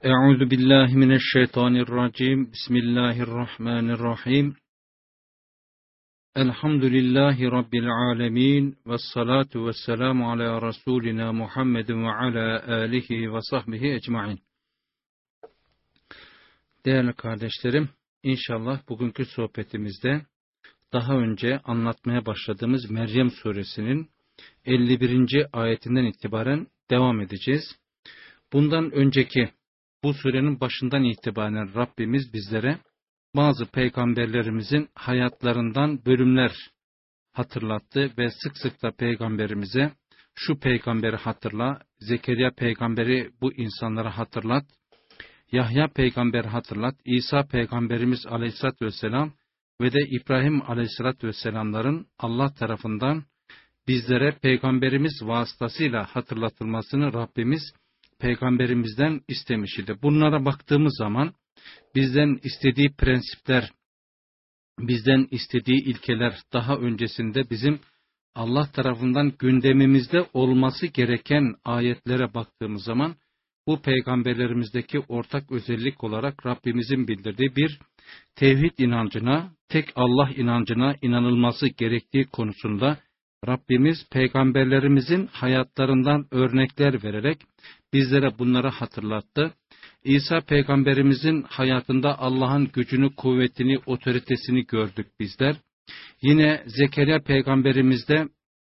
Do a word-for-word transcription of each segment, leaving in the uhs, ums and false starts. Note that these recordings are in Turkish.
Euzu billahi mineşşeytanirracim. Bismillahirrahmanirrahim. Elhamdülillahi rabbil alamin ve salatu vesselamu ala rasulina Muhammedin ve ala alihi ve sahbihi ecmaîn. Değerli kardeşlerim, inşallah bugünkü sohbetimizde daha önce anlatmaya başladığımız Meryem suresinin elli birinci ayetinden itibaren devam edeceğiz. Bundan önceki bu surenin başından itibaren Rabbimiz bizlere bazı peygamberlerimizin hayatlarından bölümler hatırlattı ve sık sık da peygamberimize şu peygamberi hatırla, Zekeriya peygamberi bu insanlara hatırlat, Yahya peygamberi hatırlat, İsa peygamberimiz aleyhissalatü vesselam ve de İbrahim aleyhissalatü vesselamların Allah tarafından bizlere peygamberimiz vasıtasıyla hatırlatılmasını Rabbimiz peygamberimizden istemiş idi. Bunlara baktığımız zaman bizden istediği prensipler, bizden istediği ilkeler daha öncesinde bizim Allah tarafından gündemimizde olması gereken ayetlere baktığımız zaman bu peygamberlerimizdeki ortak özellik olarak Rabbimizin bildirdiği bir tevhid inancına, tek Allah inancına inanılması gerektiği konusunda Rabbimiz peygamberlerimizin hayatlarından örnekler vererek bizlere bunları hatırlattı. İsa peygamberimizin hayatında Allah'ın gücünü, kuvvetini, otoritesini gördük bizler. Yine Zekeriya peygamberimizde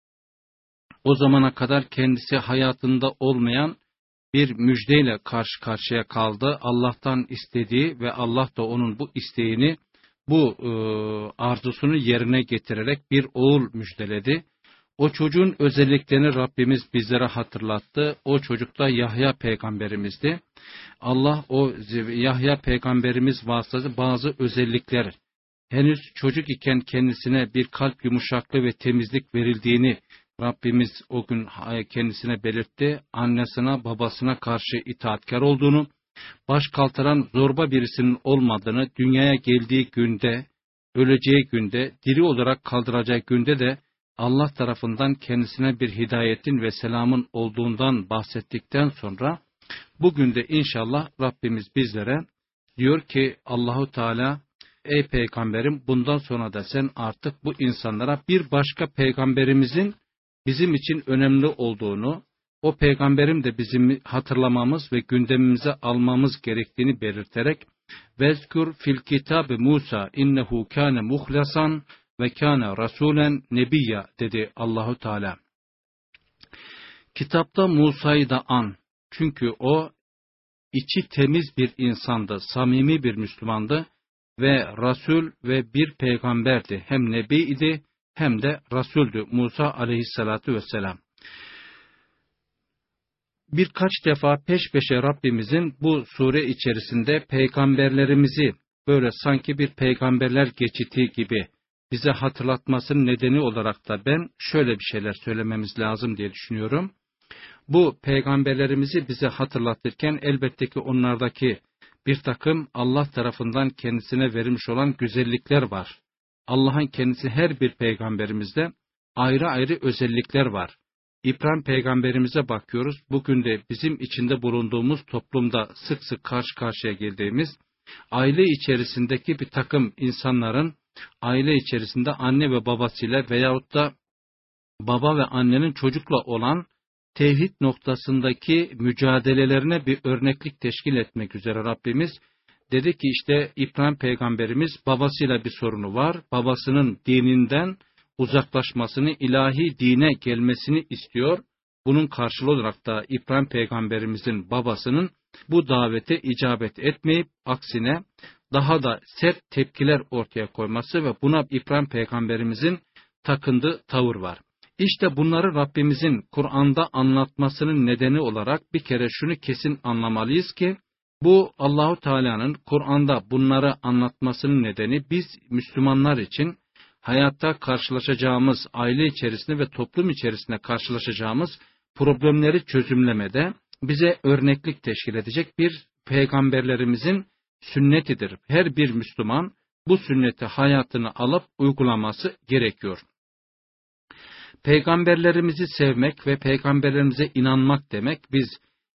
o zamana kadar kendisi hayatında olmayan bir müjdeyle karşı karşıya kaldı. Allah'tan istediği ve Allah da onun bu isteğini, bu e, arzusunu yerine getirerek bir oğul müjdeledi. O çocuğun özelliklerini Rabbimiz bizlere hatırlattı. O çocuk da Yahya peygamberimizdi. Allah o Yahya peygamberimiz vasıtasıyla bazı özellikler, henüz çocuk iken kendisine bir kalp yumuşaklığı ve temizlik verildiğini Rabbimiz o gün kendisine belirtti. Annesine, babasına karşı itaatkar olduğunu, baş kaldıran zorba birisinin olmadığını, dünyaya geldiği günde, öleceği günde, diri olarak kaldıracağı günde de Allah tarafından kendisine bir hidayetin ve selamın olduğundan bahsettikten sonra bugün de inşallah Rabbimiz bizlere diyor ki Allahu Teala, ey peygamberim bundan sonra da sen artık bu insanlara bir başka peygamberimizin bizim için önemli olduğunu, o peygamberim de bizim hatırlamamız ve gündemimize almamız gerektiğini belirterek vezkur fil kitab-ı Musa innehu kâne muhlasan ve kâne rasûlen nebiyya dedi Allahu Teala. Kitapta Musa'yı da an. Çünkü o içi temiz bir insandı, samimi bir Müslümandı ve Rasul ve bir peygamberdi. Hem nebi idi hem de Rasuldü Musa aleyhissalatu vesselam. Birkaç defa peş peşe Rabbimizin bu sure içerisinde peygamberlerimizi böyle sanki bir peygamberler geçiti gibi bize hatırlatmasının nedeni olarak da ben şöyle bir şeyler söylememiz lazım diye düşünüyorum. Bu peygamberlerimizi bize hatırlatırken elbette ki onlardaki bir takım Allah tarafından kendisine verilmiş olan güzellikler var. Allah'ın kendisi her bir peygamberimizde ayrı ayrı özellikler var. İbrahim peygamberimize bakıyoruz. Bugün de bizim içinde bulunduğumuz toplumda sık sık karşı karşıya geldiğimiz aile içerisindeki bir takım insanların aile içerisinde anne ve babasıyla veyahut da baba ve annenin çocukla olan tevhid noktasındaki mücadelelerine bir örneklik teşkil etmek üzere Rabbimiz dedi ki işte İbrahim peygamberimiz babasıyla bir sorunu var. Babasının dininden uzaklaşmasını, ilahi dine gelmesini istiyor. Bunun karşılığı olarak da İbrahim peygamberimizin babasının bu davete icabet etmeyip aksine daha da sert tepkiler ortaya koyması ve buna İbrahim peygamberimizin takındığı tavır var. İşte bunları Rabbimizin Kur'an'da anlatmasının nedeni olarak bir kere şunu kesin anlamalıyız ki bu Allahu Teala'nın Kur'an'da bunları anlatmasının nedeni biz Müslümanlar için hayatta karşılaşacağımız aile içerisinde ve toplum içerisinde karşılaşacağımız problemleri çözümlemede bize örneklik teşkil edecek bir peygamberlerimizin sünnetidir. Her bir Müslüman bu sünneti hayatını alıp uygulaması gerekiyor. Peygamberlerimizi sevmek ve peygamberlerimize inanmak demek, biz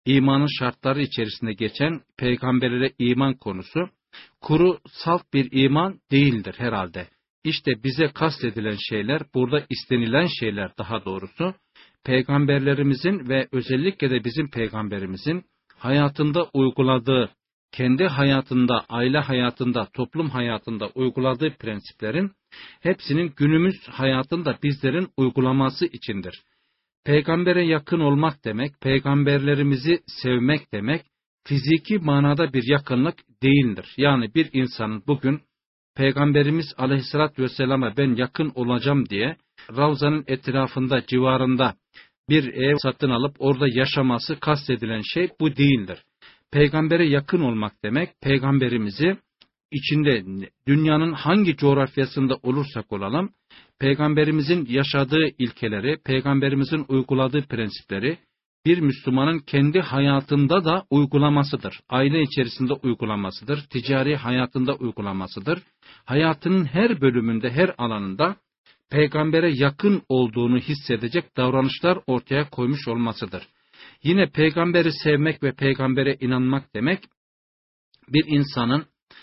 imanın şartları içerisinde geçen peygamberlere iman konusu kuru salt bir iman değildir herhalde. İşte bize kastedilen şeyler, burada istenilen şeyler daha doğrusu, peygamberlerimizin ve özellikle de bizim peygamberimizin hayatında uyguladığı, kendi hayatında, aile hayatında, toplum hayatında uyguladığı prensiplerin hepsinin günümüz hayatında bizlerin uygulaması içindir. Peygambere yakın olmak demek, peygamberlerimizi sevmek demek, fiziki manada bir yakınlık değildir. Yani bir insanın bugün Peygamberimiz Aleyhisselatü Vesselam'a ben yakın olacağım diye Ravza'nın etrafında, civarında bir ev satın alıp orada yaşaması kastedilen şey bu değildir. Peygambere yakın olmak demek, peygamberimizi içinde dünyanın hangi coğrafyasında olursak olalım, peygamberimizin yaşadığı ilkeleri, peygamberimizin uyguladığı prensipleri bir Müslümanın kendi hayatında da uygulamasıdır. Aile içerisinde uygulamasıdır, ticari hayatında uygulamasıdır. Hayatının her bölümünde, her alanında peygambere yakın olduğunu hissedecek davranışlar ortaya koymuş olmasıdır. Yine peygamberi sevmek ve peygambere inanmak demek, bir insanın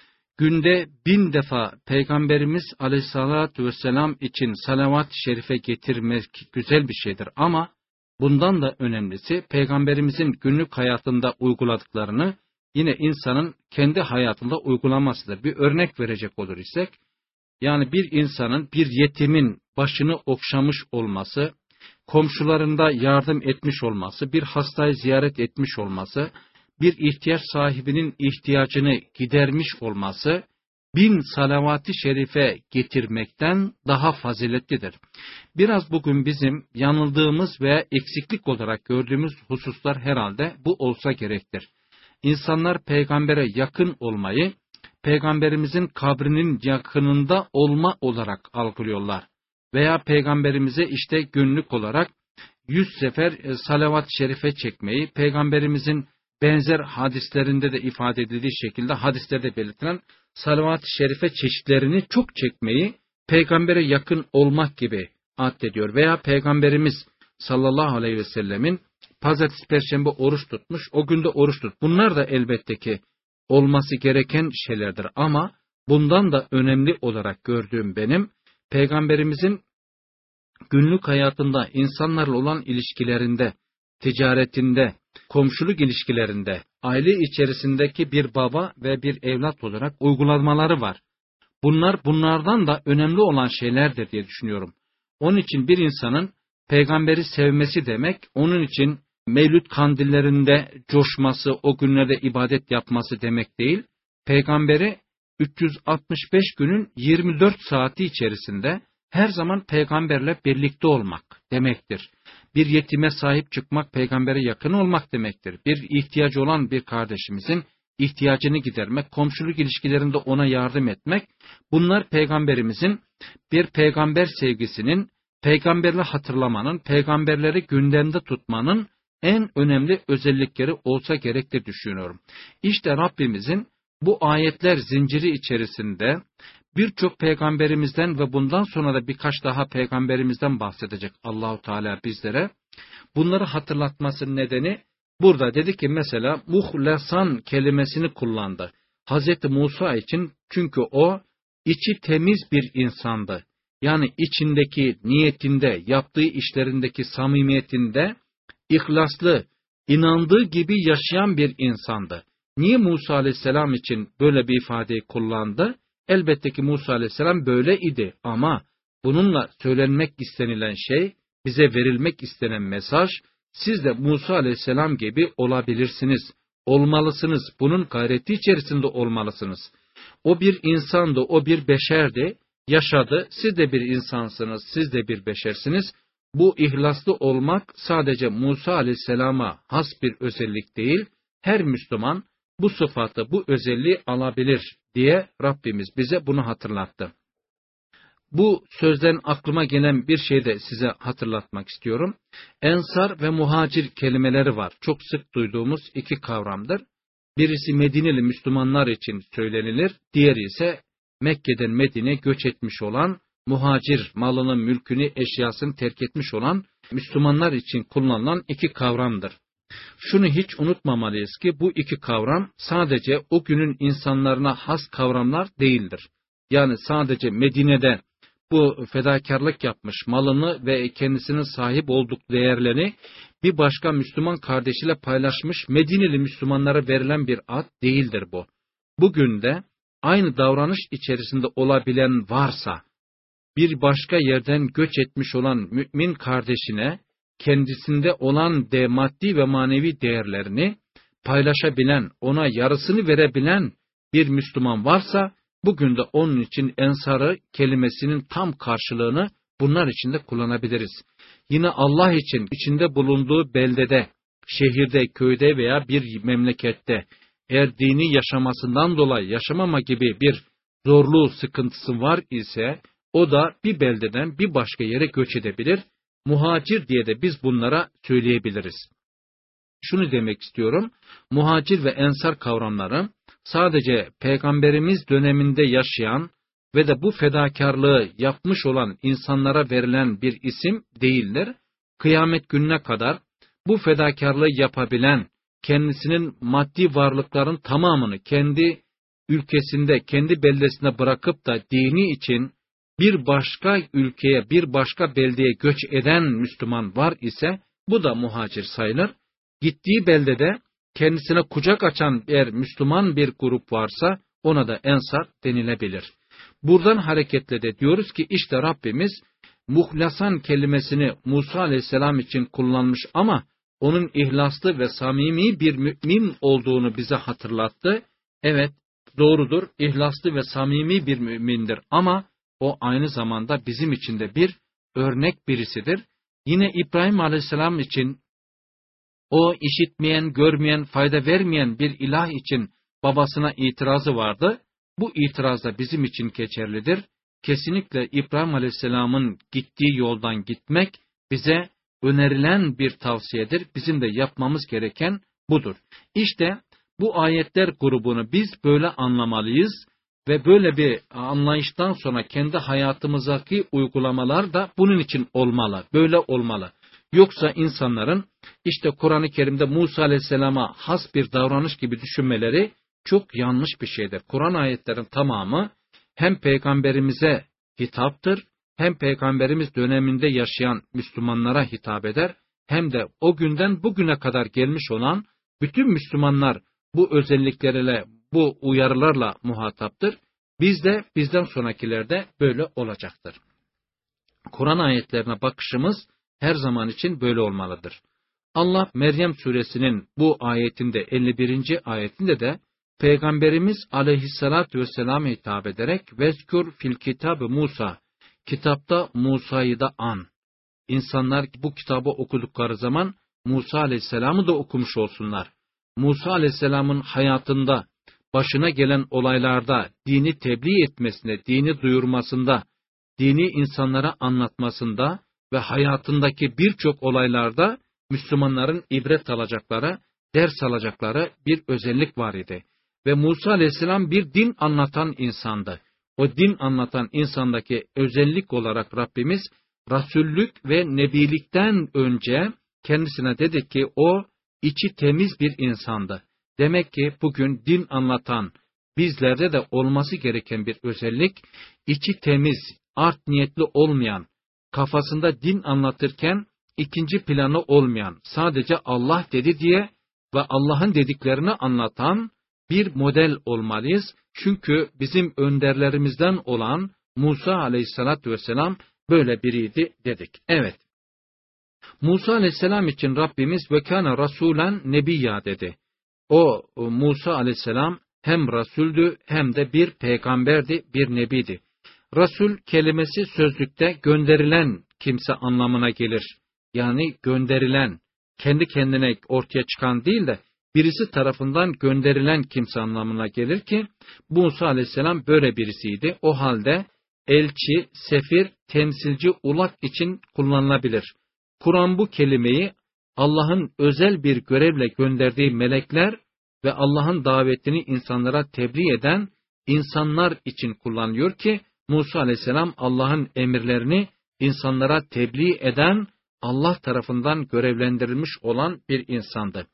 günde bin defa Peygamberimiz Aleyhisselatü Vesselam için salavat-ı şerife getirmek güzel bir şeydir. Ama bundan da önemlisi Peygamberimizin günlük hayatında uyguladıklarını yine insanın kendi hayatında uygulamasıdır. Bir örnek verecek olur isek, yani bir insanın, bir yetimin başını okşamış olması, komşularında yardım etmiş olması, bir hastayı ziyaret etmiş olması, bir ihtiyaç sahibinin ihtiyacını gidermiş olması, bin salavat-ı şerife getirmekten daha faziletlidir. Biraz bugün bizim yanıldığımız veya eksiklik olarak gördüğümüz hususlar herhalde bu olsa gerektir. İnsanlar peygambere yakın olmayı, peygamberimizin kabrinin yakınında olma olarak algılıyorlar. Veya peygamberimize işte günlük olarak yüz sefer salavat-ı şerife çekmeyi, peygamberimizin benzer hadislerinde de ifade edildiği şekilde hadislerde belirtilen salavat-ı şerife çeşitlerini çok çekmeyi peygambere yakın olmak gibi addediyor. Veya peygamberimiz sallallahu aleyhi ve sellemin pazartesi, perşembe oruç tutmuş, o günde oruç tut. Bunlar da elbette ki olması gereken şeylerdir ama bundan da önemli olarak gördüğüm benim, peygamberimizin günlük hayatında insanlarla olan ilişkilerinde, ticaretinde, komşuluk ilişkilerinde, aile içerisindeki bir baba ve bir evlat olarak uygulamaları var. Bunlar bunlardan da önemli olan şeylerdir diye düşünüyorum. Onun için bir insanın peygamberi sevmesi demek, onun için Mevlüt kandillerinde coşması, o günlerde ibadet yapması demek değil. Peygamberi üç yüz altmış beş günün yirmi dört saati içerisinde her zaman peygamberle birlikte olmak demektir. Bir yetime sahip çıkmak, peygambere yakın olmak demektir. Bir ihtiyacı olan bir kardeşimizin ihtiyacını gidermek, komşuluk ilişkilerinde ona yardım etmek, bunlar peygamberimizin bir peygamber sevgisinin, peygamberle hatırlamanın, peygamberleri gündemde tutmanın en önemli özellikleri olsa gerek diye düşünüyorum. İşte Rabbimizin bu ayetler zinciri içerisinde birçok peygamberimizden ve bundan sonra da birkaç daha peygamberimizden bahsedecek Allahu Teala bizlere. Bunları hatırlatmasının nedeni burada dedi ki mesela muhlesan kelimesini kullandı. Hazreti Musa için, çünkü o içi temiz bir insandı. Yani içindeki niyetinde, yaptığı işlerindeki samimiyetinde ihlaslı, inandığı gibi yaşayan bir insandı. Niye Musa Aleyhisselam için böyle bir ifadeyi kullandı? Elbette ki Musa Aleyhisselam böyle idi ama bununla söylenmek istenilen şey, bize verilmek istenen mesaj, siz de Musa Aleyhisselam gibi olabilirsiniz, olmalısınız, bunun gayreti içerisinde olmalısınız. O bir insandı, o bir beşerdi, yaşadı, siz de bir insansınız, siz de bir beşersiniz. Bu ihlaslı olmak sadece Musa Aleyhisselam'a has bir özellik değil, her Müslüman bu sıfatı, bu özelliği alabilir diye Rabbimiz bize bunu hatırlattı. Bu sözden aklıma gelen bir şey de size hatırlatmak istiyorum. Ensar ve muhacir kelimeleri var. Çok sık duyduğumuz iki kavramdır. Birisi Medineli Müslümanlar için söylenilir, diğeri ise Mekke'den Medine'ye göç etmiş olan, muhacir, malını, mülkünü, eşyasını terk etmiş olan Müslümanlar için kullanılan iki kavramdır. Şunu hiç unutmamalıyız ki bu iki kavram sadece o günün insanlarına has kavramlar değildir. Yani sadece Medine'de bu fedakarlık yapmış, malını ve kendisinin sahip olduk değerlerini bir başka Müslüman kardeşiyle paylaşmış Medineli Müslümanlara verilen bir ad değildir bu. Bugün de aynı davranış içerisinde olabilen varsa, bir başka yerden göç etmiş olan mümin kardeşine, kendisinde olan de maddi ve manevi değerlerini paylaşabilen, ona yarısını verebilen bir Müslüman varsa, bugün de onun için ensarı kelimesinin tam karşılığını bunlar için de kullanabiliriz. Yine Allah için içinde bulunduğu beldede, şehirde, köyde veya bir memlekette eğer dini yaşamasından dolayı yaşamama gibi bir zorluğu, sıkıntısı var ise, o da bir beldeden bir başka yere göç edebilir. Muhacir diye de biz bunlara söyleyebiliriz. Şunu demek istiyorum, muhacir ve ensar kavramları sadece Peygamberimiz döneminde yaşayan ve de bu fedakarlığı yapmış olan insanlara verilen bir isim değildir. Kıyamet gününe kadar bu fedakarlığı yapabilen, kendisinin maddi varlıkların tamamını kendi ülkesinde, kendi beldesinde bırakıp da dini için bir başka ülkeye, bir başka beldeye göç eden Müslüman var ise, bu da muhacir sayılır. Gittiği beldede kendisine kucak açan eğer Müslüman bir grup varsa, ona da ensar denilebilir. Buradan hareketle de diyoruz ki, işte Rabbimiz muhlasan kelimesini Musa Aleyhisselam için kullanmış ama onun ihlaslı ve samimi bir mümin olduğunu bize hatırlattı. Evet, doğrudur, ihlaslı ve samimi bir mümindir ama o aynı zamanda bizim için de bir örnek birisidir. Yine İbrahim Aleyhisselam için, o işitmeyen, görmeyen, fayda vermeyen bir ilah için babasına itirazı vardı. Bu itiraz da bizim için geçerlidir. Kesinlikle İbrahim Aleyhisselam'ın gittiği yoldan gitmek bize önerilen bir tavsiyedir. Bizim de yapmamız gereken budur. İşte bu ayetler grubunu biz böyle anlamalıyız ve böyle bir anlayıştan sonra kendi hayatımızdaki uygulamalar da bunun için olmalı, böyle olmalı. Yoksa insanların işte Kur'an-ı Kerim'de Musa Aleyhisselam'a has bir davranış gibi düşünmeleri çok yanlış bir şeydir. Kur'an ayetlerin tamamı hem Peygamberimize hitaptır, hem Peygamberimiz döneminde yaşayan Müslümanlara hitap eder, hem de o günden bugüne kadar gelmiş olan bütün Müslümanlar bu özelliklerle, bu uyarılarla muhataptır. Biz de, bizden sonrakiler de böyle olacaktır. Kur'an ayetlerine bakışımız her zaman için böyle olmalıdır. Allah Meryem suresinin bu ayetinde, elli birinci ayetinde de Peygamberimiz aleyhissalatü vesselam'a hitap ederek vezkur fil kitab-ı Musa, kitapta Musa'yı da an. İnsanlar bu kitabı okudukları zaman Musa aleyhisselamı da okumuş olsunlar. Musa aleyhisselamın hayatında, başına gelen olaylarda dini tebliğ etmesinde, dini duyurmasında, dini insanlara anlatmasında ve hayatındaki birçok olaylarda Müslümanların ibret alacakları, ders alacakları bir özellik var idi. Ve Musa aleyhisselam bir din anlatan insandı. O din anlatan insandaki özellik olarak Rabbimiz, Resullük ve Nebilikten önce kendisine dedi ki o içi temiz bir insandı. Demek ki bugün din anlatan bizlerde de olması gereken bir özellik, içi temiz, art niyetli olmayan, kafasında din anlatırken ikinci planı olmayan, sadece Allah dedi diye ve Allah'ın dediklerini anlatan bir model olmalıyız. Çünkü bizim önderlerimizden olan Musa aleyhissalatü vesselam böyle biriydi dedik. Evet. Musa aleyhisselam için Rabbimiz ve kâne rasûlen nebiyya dedi. O Musa aleyhisselam hem Resul'dü hem de bir peygamberdi, bir nebiydi. Resul kelimesi sözlükte gönderilen kimse anlamına gelir. Yani gönderilen, kendi kendine ortaya çıkan değil de birisi tarafından gönderilen kimse anlamına gelir ki Musa aleyhisselam böyle birisiydi. O halde elçi, sefir, temsilci, ulak için kullanılabilir. Kur'an bu kelimeyi Allah'ın özel bir görevle gönderdiği melekler ve Allah'ın davetini insanlara tebliğ eden insanlar için kullanılıyor ki Musa aleyhisselam Allah'ın emirlerini insanlara tebliğ eden Allah tarafından görevlendirilmiş olan bir insandı.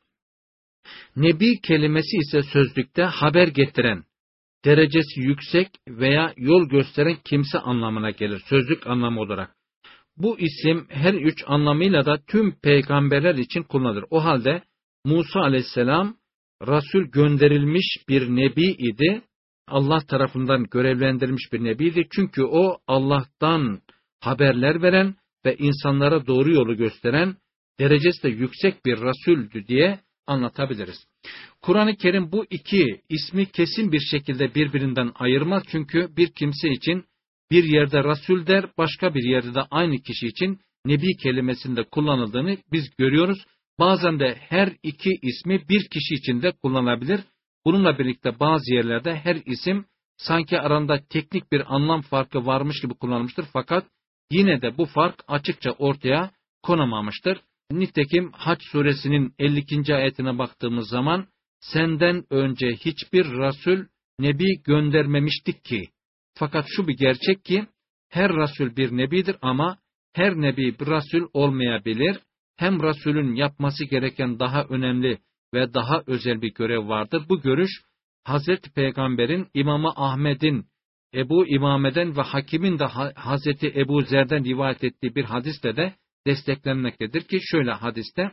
Nebi kelimesi ise sözlükte haber getiren, derecesi yüksek veya yol gösteren kimse anlamına gelir sözlük anlamı olarak. Bu isim her üç anlamıyla da tüm peygamberler için kullanılır. O halde Musa aleyhisselam Resul gönderilmiş bir nebi idi. Allah tarafından görevlendirilmiş bir nebiydi. Çünkü o Allah'tan haberler veren ve insanlara doğru yolu gösteren, derecesi de yüksek bir Resul'dü diye anlatabiliriz. Kur'an-ı Kerim bu iki ismi kesin bir şekilde birbirinden ayırmaz. Çünkü bir kimse için bir yerde Resul der, başka bir yerde de aynı kişi için Nebi kelimesinde kullanıldığını biz görüyoruz. Bazen de her iki ismi bir kişi için de kullanılabilir. Bununla birlikte bazı yerlerde her isim sanki arasında teknik bir anlam farkı varmış gibi kullanılmıştır. Fakat yine de bu fark açıkça ortaya konamamıştır. Nitekim Hac suresinin elli ikinci ayetine baktığımız zaman senden önce hiçbir Resul, Nebi göndermemiştik ki. Fakat şu bir gerçek ki her Resul bir Nebidir ama her Nebi bir Resul olmayabilir. Hem Resulün yapması gereken daha önemli ve daha özel bir görev vardır. Bu görüş Hazreti Peygamber'in İmam-ı Ahmed'in, Ebu İmame'den ve Hakim'in de Hazreti Ebu Zer'den rivayet ettiği bir hadiste de desteklenmektedir ki şöyle hadiste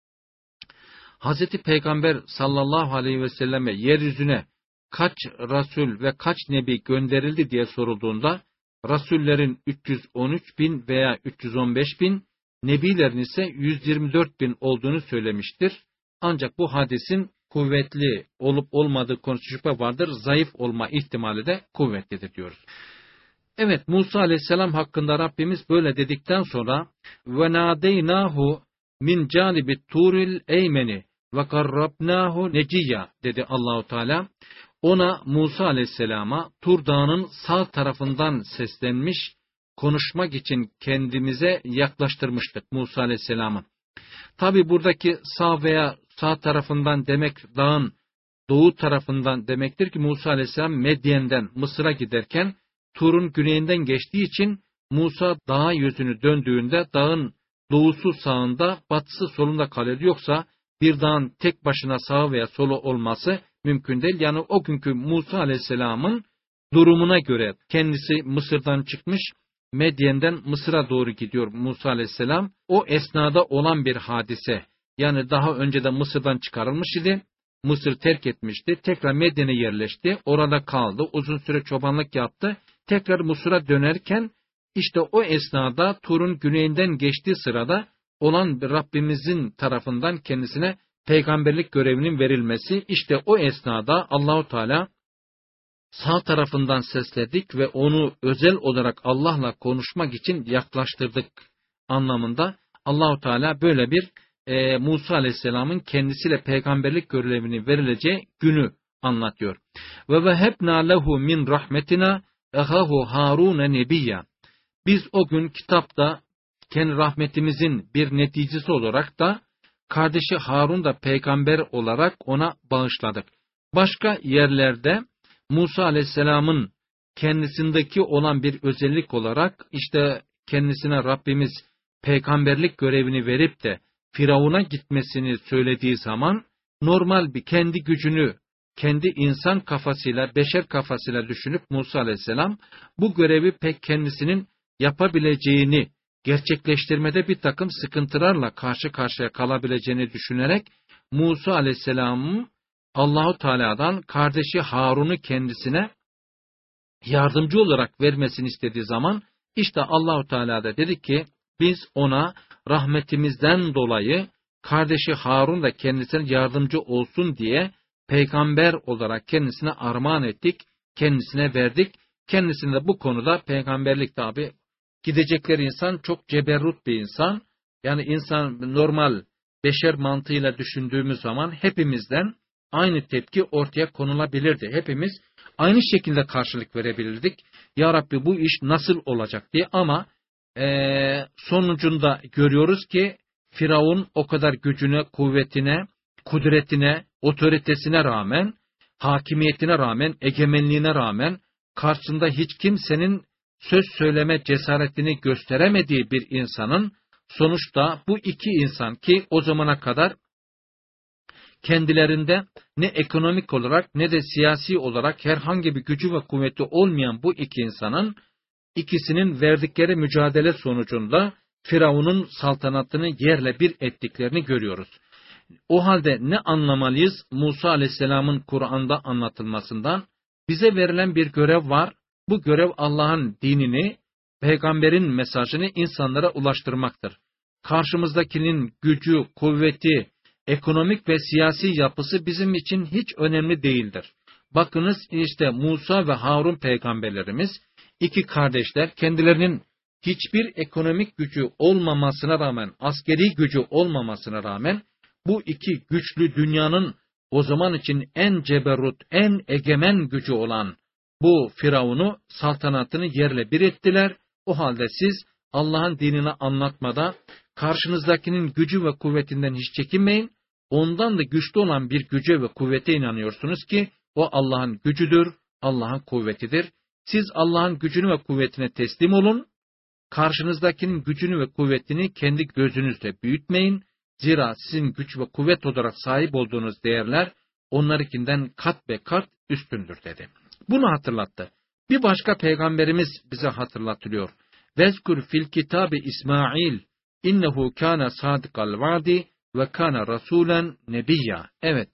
Hazreti Peygamber sallallahu aleyhi ve selleme yeryüzüne kaç Resul ve kaç Nebi gönderildi diye sorulduğunda Resullerin üç yüz on üç bin veya üç yüz on beş bin, Nebilerin ise yüz yirmi dört bin olduğunu söylemiştir. Ancak bu hadisin kuvvetli olup olmadığı konusunda şüphe vardır. Zayıf olma ihtimali de kuvvetlidir diyoruz. Evet, Musa aleyhisselam hakkında Rabbimiz böyle dedikten sonra ve nadeynahu min canibi turil eymeni ve karrabnahu neciyya dedi Allahu Teala. Ona Musa aleyhisselama Tur Dağı'nın sağ tarafından seslenmiş, konuşmak için kendimize yaklaştırmıştık Musa aleyhisselamı. Tabi buradaki sağ veya sağ tarafından demek dağın doğu tarafından demektir ki Musa aleyhisselam Medyen'den Mısır'a giderken Tur'un güneyinden geçtiği için Musa dağa yüzünü döndüğünde dağın doğusu sağında, batısı solunda kalır. Yoksa bir dağın tek başına sağı veya solu olması mümkün değil. Yani o günkü Musa aleyhisselamın durumuna göre kendisi Mısır'dan çıkmış, Medyen'den Mısır'a doğru gidiyor Musa aleyhisselam. O esnada olan bir hadise. Yani daha önce de Mısır'dan çıkarılmış idi. Mısır terk etmişti. Tekrar Medyen'e yerleşti. Orada kaldı. Uzun süre çobanlık yaptı. Tekrar Mısır'a dönerken işte o esnada Tur'un güneyinden geçtiği sırada olan Rabbimizin tarafından kendisine peygamberlik görevinin verilmesi, işte o esnada Allahu Teala sağ tarafından sesledik ve onu özel olarak Allah'la konuşmak için yaklaştırdık anlamında Allahu Teala böyle bir e, Musa Aleyhisselam'ın kendisiyle peygamberlik görevini verileceği günü anlatıyor. Ve vehebna lehu min rahmetina ehahu Harun nebiyya. Biz o gün kitapta kendi rahmetimizin bir neticesi olarak da kardeşi Harun da peygamber olarak ona bağışladık. Başka yerlerde Musa Aleyhisselam'ın kendisindeki olan bir özellik olarak işte kendisine Rabbimiz peygamberlik görevini verip de Firavun'a gitmesini söylediği zaman normal bir kendi gücünü, kendi insan kafasıyla, beşer kafasıyla düşünüp Musa Aleyhisselam bu görevi pek kendisinin yapabileceğini, gerçekleştirmede bir takım sıkıntılarla karşı karşıya kalabileceğini düşünerek Musa Aleyhisselam'ın Allahu Teala'dan kardeşi Harun'u kendisine yardımcı olarak vermesini istediği zaman işte Allahu Teala da dedi ki biz ona rahmetimizden dolayı kardeşi Harun da kendisine yardımcı olsun diye peygamber olarak kendisine armağan ettik, kendisine verdik. Kendisine de bu konuda peygamberlik tabi gidecekleri insan çok ceberrut bir insan. Yani insan normal beşer mantığıyla düşündüğümüz zaman hepimizden aynı tepki ortaya konulabilirdi. Hepimiz aynı şekilde karşılık verebilirdik. Ya Rabbi bu iş nasıl olacak diye ama e, sonucunda görüyoruz ki Firavun o kadar gücüne, kuvvetine, kudretine, otoritesine rağmen, hakimiyetine rağmen, egemenliğine rağmen karşısında hiç kimsenin söz söyleme cesaretini gösteremediği bir insanın Sonuçta bu iki insan ki o zamana kadar kendilerinde ne ekonomik olarak ne de siyasi olarak herhangi bir gücü ve kuvveti olmayan bu iki insanın ikisinin verdikleri mücadele sonucunda Firavun'un saltanatını yerle bir ettiklerini görüyoruz. O halde ne anlamalıyız Musa Aleyhisselam'ın Kur'an'da anlatılmasından? Bize verilen bir görev var. Bu görev Allah'ın dinini, peygamberin mesajını insanlara ulaştırmaktır. Karşımızdakinin gücü, kuvveti, ekonomik ve siyasi yapısı bizim için hiç önemli değildir. Bakınız işte Musa ve Harun peygamberlerimiz, iki kardeşler, kendilerinin hiçbir ekonomik gücü olmamasına rağmen, askeri gücü olmamasına rağmen, bu iki güçlü dünyanın o zaman için en ceberrut, en egemen gücü olan bu Firavun'u saltanatını yerle bir ettiler. O halde siz Allah'ın dinini anlatmada karşınızdakinin gücü ve kuvvetinden hiç çekinmeyin. Ondan da güçlü olan bir güce ve kuvvete inanıyorsunuz ki o Allah'ın gücüdür, Allah'ın kuvvetidir. Siz Allah'ın gücünü ve kuvvetine teslim olun. Karşınızdakinin gücünü ve kuvvetini kendi gözünüzle büyütmeyin. Zira sizin güç ve kuvvet olarak sahip olduğunuz değerler onlarınkinden kat be kat üstündür dedi. Bunu hatırlattı. Bir başka peygamberimiz bize hatırlatılıyor. Vezkur fil kitabi İsmail innehu kana sadıkal vaadi ve kana rasulen nebiyya. Evet.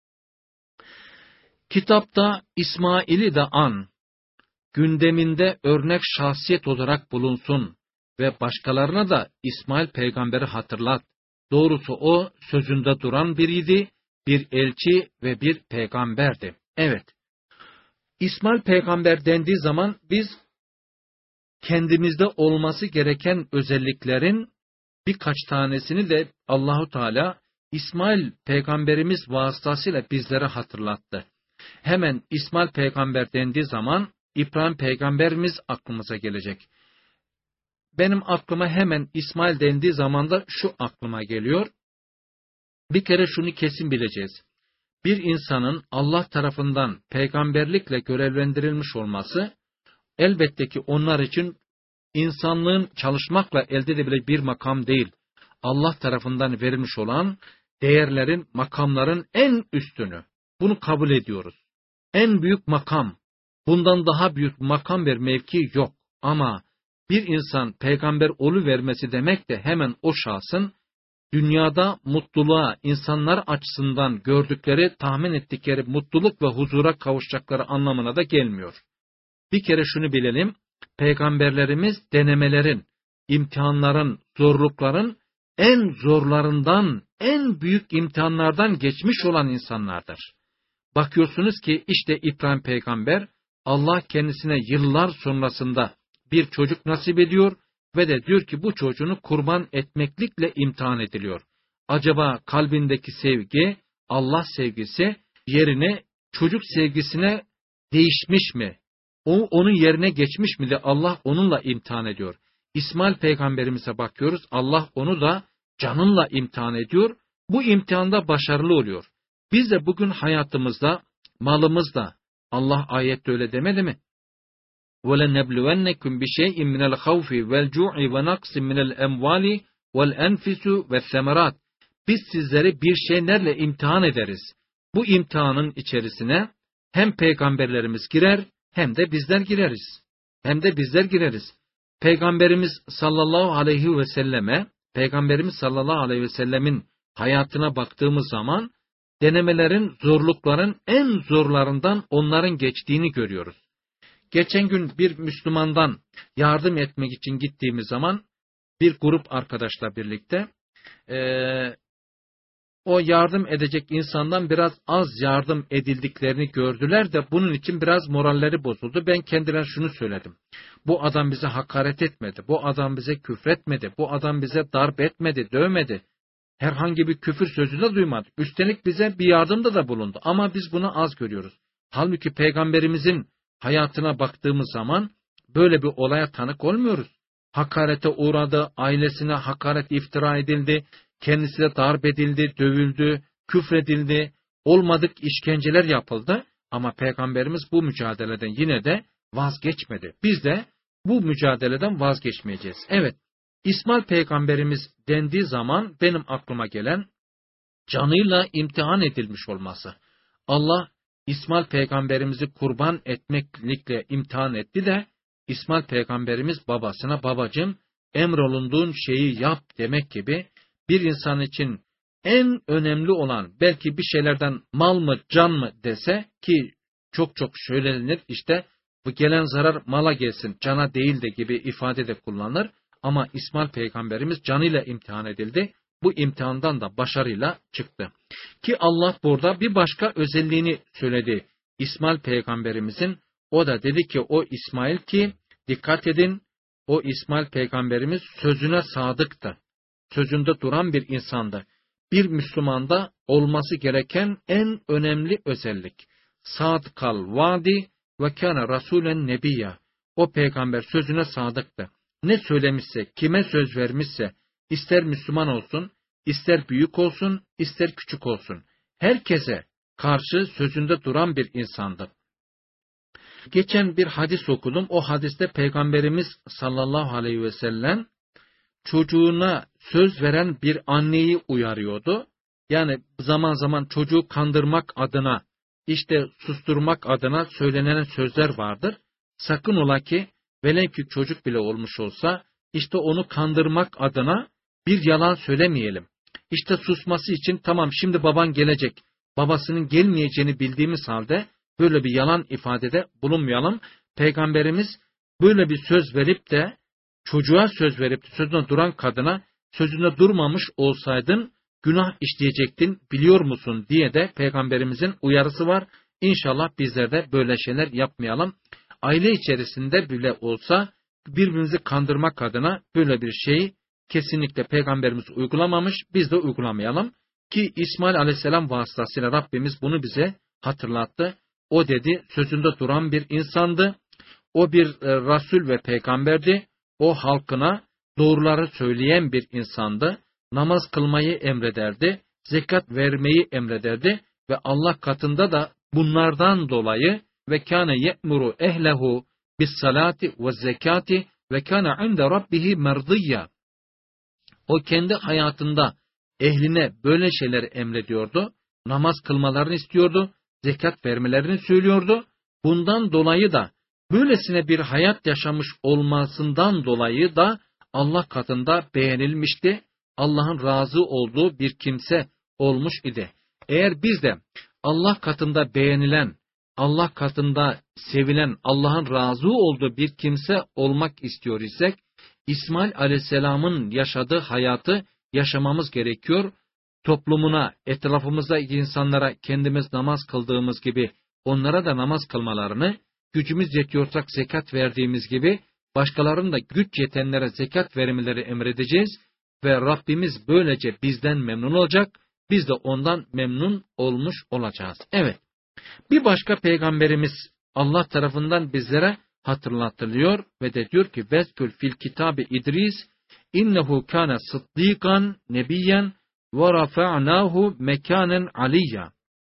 Kitapta İsmail'i de an, gündeminde örnek şahsiyet olarak bulunsun ve başkalarına da İsmail peygamberi hatırlat. Doğrusu o sözünde duran biriydi, bir elçi ve bir peygamberdi. Evet. İsmail peygamber dendiği zaman biz kendimizde olması gereken özelliklerin birkaç tanesini de Allahu Teala İsmail peygamberimiz vasıtasıyla bizlere hatırlattı. Hemen İsmail peygamber dendiği zaman İbrahim peygamberimiz aklımıza gelecek. Benim aklıma hemen İsmail dendiği zaman da şu aklıma geliyor. Bir kere şunu kesin bileceğiz. Bir insanın Allah tarafından peygamberlikle görevlendirilmiş olması elbette ki onlar için insanlığın çalışmakla elde edebileceği bir makam değil. Allah tarafından verilmiş olan değerlerin, makamların en üstünü. Bunu kabul ediyoruz. En büyük makam. Bundan daha büyük makam ve mevki yok. Ama bir insan peygamber oluvermesi demek de hemen o şahsın dünyada mutluluğa, insanlar açısından gördükleri, tahmin ettikleri mutluluk ve huzura kavuşacakları anlamına da gelmiyor. Bir kere şunu bilelim, peygamberlerimiz denemelerin, imtihanların, zorlukların en zorlarından, en büyük imtihanlardan geçmiş olan insanlardır. Bakıyorsunuz ki işte İbrahim peygamber, Allah kendisine yıllar sonrasında bir çocuk nasip ediyor ve de diyor ki bu çocuğunu kurban etmeklikle imtihan ediliyor. Acaba kalbindeki sevgi, Allah sevgisi yerine çocuk sevgisine değişmiş mi? O onun yerine geçmiş mi de Allah onunla imtihan ediyor. İsmail peygamberimize bakıyoruz. Allah onu da canınla imtihan ediyor. Bu imtihanda başarılı oluyor. Biz de bugün hayatımızda, malımızda, Allah ayette öyle demedi mi? وَلَنَّبْلُوَنَّكُمْ بِشَيْءٍ مِنَ الْخَوْفِ وَالْجُوعِ وَنَقْصٍ مِنَ الْاَمْوَالِ وَالْاَنْفِسُ وَالثَّمَرَاتِ Biz sizleri bir şeylerle imtihan ederiz. Bu imtihanın içerisine hem peygamberlerimiz girer, hem de bizler gireriz. Hem de bizler gireriz. Peygamberimiz sallallahu aleyhi ve selleme, Peygamberimiz sallallahu aleyhi ve sellemin hayatına baktığımız zaman, denemelerin, zorlukların en zorlarından onların geçtiğini görüyoruz. Geçen gün bir Müslümandan yardım etmek için gittiğimiz zaman, bir grup arkadaşla birlikte, ee, o yardım edecek insandan biraz az yardım edildiklerini gördüler de bunun için biraz moralleri bozuldu. Ben kendilerine şunu söyledim. Bu adam bize hakaret etmedi, bu adam bize küfretmedi, bu adam bize darp etmedi, dövmedi. Herhangi bir küfür sözü de duymadık. Üstelik bize bir yardımda da bulundu. Ama biz bunu az görüyoruz. Halbuki Peygamberimizin hayatına baktığımız zaman böyle bir olaya tanık olmuyoruz. Hakarete uğradı, ailesine hakaret iftira edildi, kendisi de darp edildi, dövüldü, küfredildi, olmadık işkenceler yapıldı. Ama Peygamberimiz bu mücadeleden yine de vazgeçmedi. Biz de bu mücadeleden vazgeçmeyeceğiz. Evet, İsmail peygamberimiz dendiği zaman benim aklıma gelen canıyla imtihan edilmiş olması. Allah İsmail peygamberimizi kurban etmekle imtihan etti de İsmail peygamberimiz babasına babacığım emrolunduğun şeyi yap demek gibi bir insan için en önemli olan belki bir şeylerden mal mı can mı dese ki çok çok söylenir işte bu gelen zarar mala gelsin cana değil de gibi ifade de kullanılır ama İsmail peygamberimiz canıyla imtihan edildi. Bu imtihandan da başarıyla çıktı. Ki Allah burada bir başka özelliğini söyledi İsmail peygamberimizin. O da dedi ki o İsmail ki dikkat edin o İsmail peygamberimiz sözüne sadıktı. Sözünde duran bir insandı. Bir Müslümanda olması gereken en önemli özellik. Sadıkal vadi ve kâne rasûlen nebiyya. O peygamber sözüne sadıktı. Ne söylemişse, kime söz vermişse, ister Müslüman olsun, ister büyük olsun, ister küçük olsun. Herkese karşı sözünde duran bir insandı. Geçen bir hadis okudum. O hadiste Peygamberimiz sallallahu aleyhi ve sellem çocuğuna söz veren bir anneyi uyarıyordu. Yani zaman zaman çocuğu kandırmak adına, işte susturmak adına söylenen sözler vardır. Sakın ola ki velev ki çocuk bile olmuş olsa, işte onu kandırmak adına bir yalan söylemeyelim. İşte susması için tamam şimdi baban gelecek, babasının gelmeyeceğini bildiğimiz halde böyle bir yalan ifadede bulunmayalım. Peygamberimiz böyle bir söz verip de çocuğa söz verip de sözüne duran kadına sözünde durmamış olsaydın günah işleyecektin biliyor musun diye de Peygamberimizin uyarısı var. İnşallah bizler de böyle şeyler yapmayalım. Aile içerisinde bile olsa birbirimizi kandırmak adına böyle bir şeyi kesinlikle Peygamberimiz uygulamamış, biz de uygulamayalım. Ki İsmail Aleyhisselam vasıtasıyla Rabbimiz bunu bize hatırlattı. O dedi sözünde duran bir insandı. O bir e, Resul ve Peygamberdi. O halkına doğruları söyleyen bir insandı. Namaz kılmayı emrederdi. Zekat vermeyi emrederdi. Ve Allah katında da bunlardan dolayı ve kâne ye'muru ehlehu bis salati ve zekati ve kâne inde rabbihi merdiyya. O kendi hayatında ehline böyle şeyleri emrediyordu. Namaz kılmalarını istiyordu. Zekat vermelerini söylüyordu. Bundan dolayı da böylesine bir hayat yaşamış olmasından dolayı da Allah katında beğenilmişti. Allah'ın razı olduğu bir kimse olmuş idi. Eğer biz de Allah katında beğenilen, Allah katında sevilen, Allah'ın razı olduğu bir kimse olmak istiyor isek, İsmail Aleyhisselam'ın yaşadığı hayatı yaşamamız gerekiyor. Toplumuna, etrafımızdaki insanlara kendimiz namaz kıldığımız gibi onlara da namaz kılmalarını, gücümüz yetiyorsak zekat verdiğimiz gibi başkalarının da güç yetenlere zekat vermeleri emredeceğiz ve Rabbimiz böylece bizden memnun olacak, biz de ondan memnun olmuş olacağız. Evet, bir başka peygamberimiz Allah tarafından bizlere hatırlatılıyor ve de diyor ki vezkül fil kitabı İdris innehu kana sıddikan nebiyyen ve rafa'nahu mekanen aliyya.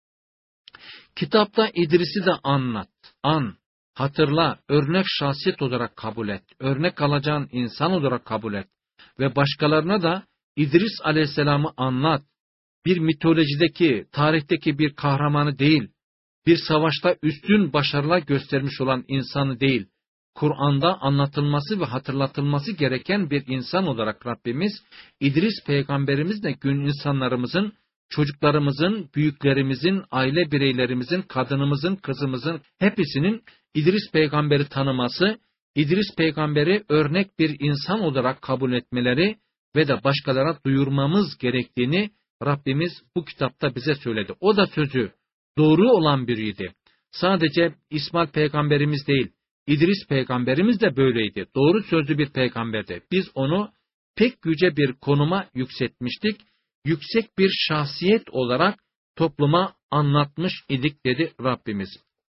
Kitapta İdris'i de anlat, an, hatırla, örnek şahsiyet olarak kabul et, örnek alacağın insan olarak kabul et ve başkalarına da İdris Aleyhisselam'ı anlat. Bir mitolojideki, tarihteki bir kahramanı değil, bir savaşta üstün başarılar göstermiş olan insanı değil, Kur'an'da anlatılması ve hatırlatılması gereken bir insan olarak Rabbimiz, İdris peygamberimizle gün insanlarımızın, çocuklarımızın, büyüklerimizin, aile bireylerimizin, kadınımızın, kızımızın hepsinin İdris peygamberi tanıması, İdris peygamberi örnek bir insan olarak kabul etmeleri ve de başkalarına duyurmamız gerektiğini Rabbimiz bu kitapta bize söyledi. O da sözü doğru olan biriydi. Sadece İsmail peygamberimiz değil, İdris peygamberimiz de böyleydi. Doğru sözlü bir peygamberdi. Biz onu pek yüce bir konuma yükseltmiştik. Yüksek bir şahsiyet olarak topluma anlatmış idik dedi Rabbimiz.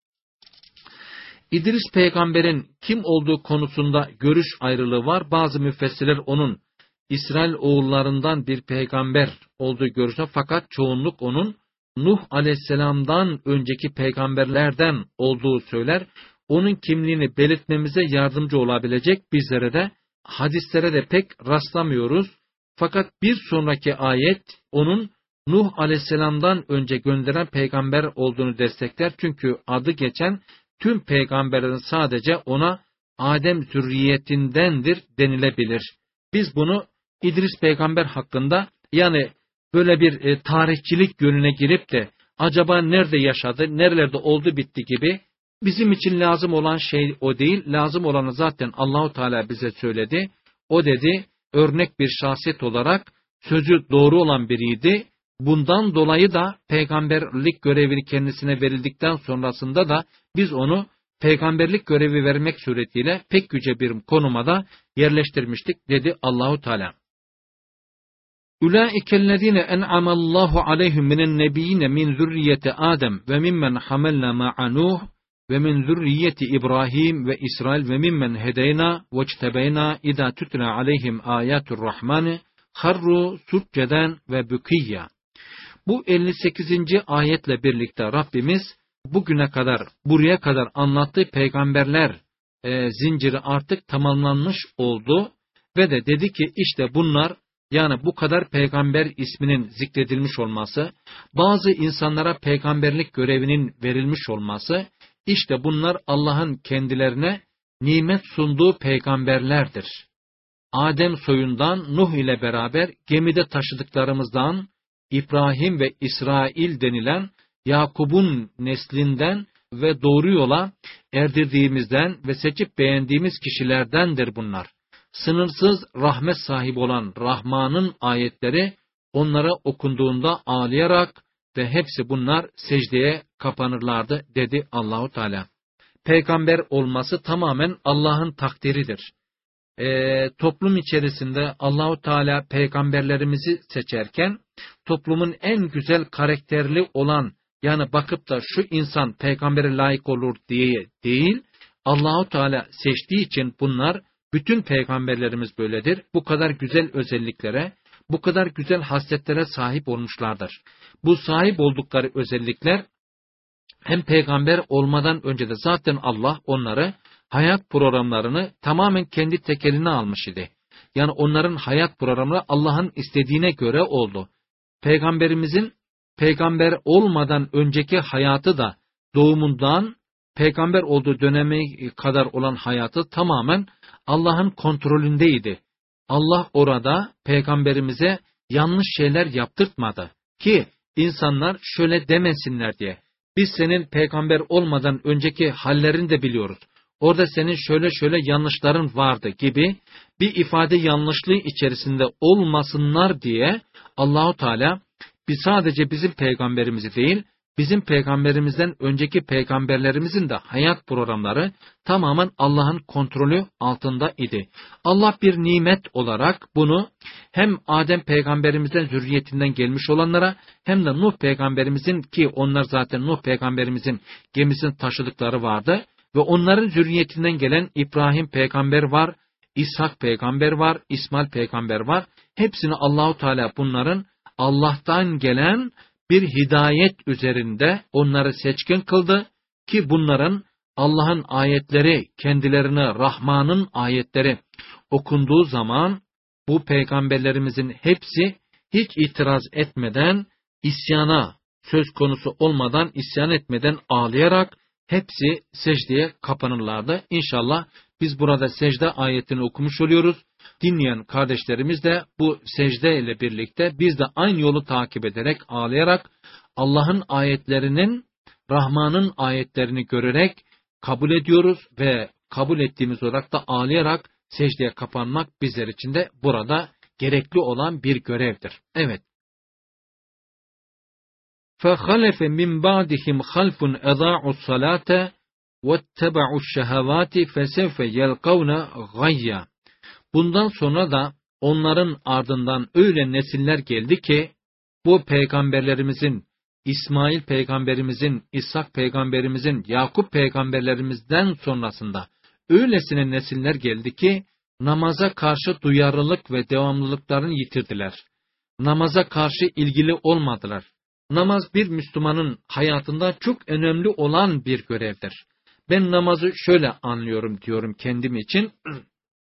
İdris peygamberin kim olduğu konusunda görüş ayrılığı var. Bazı müfessirler onun İsrail oğullarından bir peygamber olduğu görüşte, fakat çoğunluk onun Nuh aleyhisselamdan önceki peygamberlerden olduğu söyler. Onun kimliğini belirtmemize yardımcı olabilecek bizlere de hadislere de pek rastlamıyoruz. Fakat bir sonraki ayet onun Nuh Aleyhisselam'dan önce gönderen peygamber olduğunu destekler. Çünkü adı geçen tüm peygamberlerin sadece ona Adem zürriyetindendir denilebilir. Biz bunu İdris peygamber hakkında, yani böyle bir e, tarihçilik yönüne girip de acaba nerede yaşadı, nerelerde oldu bitti gibi, bizim için lazım olan şey o değil. Lazım olanı zaten Allahu Teala bize söyledi. O dedi, örnek bir şahsiyet olarak sözü doğru olan biriydi. Bundan dolayı da peygamberlik görevi kendisine verildikten sonrasında da biz onu peygamberlik görevi vermek suretiyle pek yüce bir konuma da yerleştirmiştik dedi Allahu Teala. Ulaikellezine en'amallahu aleyhim minen nebiyyin min zurriyyeti Adem ve mimmen hamalna ma'a Nuh ve min zurriyyeti İbrahim ve İsrail ve mimmen hedeyna ve ectebeyna idâ tutla aleyhim âyâtur rahmâni harru succeden ve bükiyya. Bu elli sekizinci ayetle birlikte Rabbimiz bugüne kadar, buraya kadar anlattığı peygamberler e, zinciri artık tamamlanmış oldu ve de dedi ki işte bunlar, yani bu kadar peygamber isminin zikredilmiş olması, bazı insanlara peygamberlik görevinin verilmiş olması, işte bunlar Allah'ın kendilerine nimet sunduğu peygamberlerdir. Adem soyundan Nuh ile beraber gemide taşıdıklarımızdan İbrahim ve İsrail denilen Yakub'un neslinden ve doğru yola erdirdiğimizden ve seçip beğendiğimiz kişilerdendir bunlar. Sınırsız rahmet sahibi olan Rahman'ın ayetleri onlara okunduğunda ağlayarak ve hepsi bunlar secdeye kapanırlardı dedi Allahu Teala. Peygamber olması tamamen Allah'ın takdiridir. Ee, toplum içerisinde Allahu Teala peygamberlerimizi seçerken toplumun en güzel karakterli olan, yani bakıp da şu insan peygambere layık olur diye değil, Allahu Teala seçtiği için bunlar, bütün peygamberlerimiz böyledir. Bu kadar güzel özelliklere, bu kadar güzel hasletlere sahip olmuşlardır. Bu sahip oldukları özellikler hem peygamber olmadan önce de zaten Allah onları, hayat programlarını tamamen kendi tekeline almış idi. Yani onların hayat programları Allah'ın istediğine göre oldu. Peygamberimizin peygamber olmadan önceki hayatı da doğumundan peygamber olduğu döneme kadar olan hayatı tamamen Allah'ın kontrolündeydi. Allah orada peygamberimize yanlış şeyler yaptırtmadı ki insanlar şöyle demesinler diye. Biz senin peygamber olmadan önceki hallerini de biliyoruz. Orada senin şöyle şöyle yanlışların vardı gibi bir ifade yanlışlığı içerisinde olmasınlar diye Allahu Teala biz sadece bizim peygamberimizi değil, bizim peygamberimizden önceki peygamberlerimizin de hayat programları tamamen Allah'ın kontrolü altında idi. Allah bir nimet olarak bunu hem Adem peygamberimizden zürriyetinden gelmiş olanlara hem de Nuh peygamberimizin, ki onlar zaten Nuh peygamberimizin gemisini taşıdıkları vardı ve onların zürriyetinden gelen İbrahim peygamber var, İshak peygamber var, İsmail peygamber var. Hepsini Allahu Teala bunların Allah'tan gelen bir hidayet üzerinde onları seçkin kıldı ki bunların Allah'ın ayetleri, kendilerine Rahman'ın ayetleri okunduğu zaman bu peygamberlerimizin hepsi hiç itiraz etmeden, isyana söz konusu olmadan, isyan etmeden ağlayarak hepsi secdeye kapanırlardı. İnşallah biz burada secde ayetini okumuş oluyoruz. Dinleyen kardeşlerimiz de bu secde ile birlikte biz de aynı yolu takip ederek, ağlayarak Allah'ın ayetlerinin, Rahman'ın ayetlerini görerek kabul ediyoruz ve kabul ettiğimiz olarak da ağlayarak secdeye kapanmak bizler için de burada gerekli olan bir görevdir. Evet. فَخَلَفَ مِنْ بَعْدِهِمْ خَلْفٌ اَضَاعُوا الصَّلَاةَ وَاتَّبَعُوا الشَّهَوَاتِ فَسَوْفَ يَلْقَوْنَ غَيَّا. Bundan sonra da onların ardından öyle nesiller geldi ki bu peygamberlerimizin, İsmail peygamberimizin, İshak peygamberimizin, Yakup peygamberlerimizden sonrasında öylesine nesiller geldi ki namaza karşı duyarlılık ve devamlılıklarını yitirdiler. Namaza karşı ilgili olmadılar. Namaz bir Müslümanın hayatında çok önemli olan bir görevdir. Ben namazı şöyle anlıyorum diyorum kendim için.